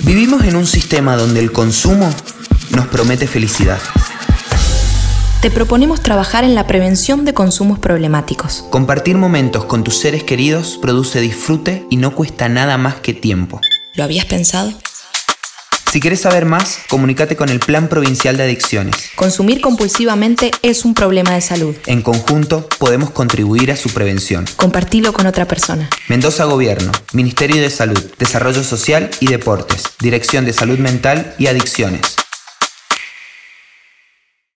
Vivimos en un sistema donde el consumo nos promete felicidad. Te proponemos trabajar en la prevención de consumos problemáticos. Compartir momentos con tus seres queridos produce disfrute y no cuesta nada más que tiempo. ¿Lo habías pensado? Si querés saber más, comunícate con el Plan Provincial de Adicciones. Consumir compulsivamente es un problema de salud. En conjunto, podemos contribuir a su prevención. Compartilo con otra persona. Mendoza Gobierno, Ministerio de Salud, Desarrollo Social y Deportes, Dirección de Salud Mental y Adicciones.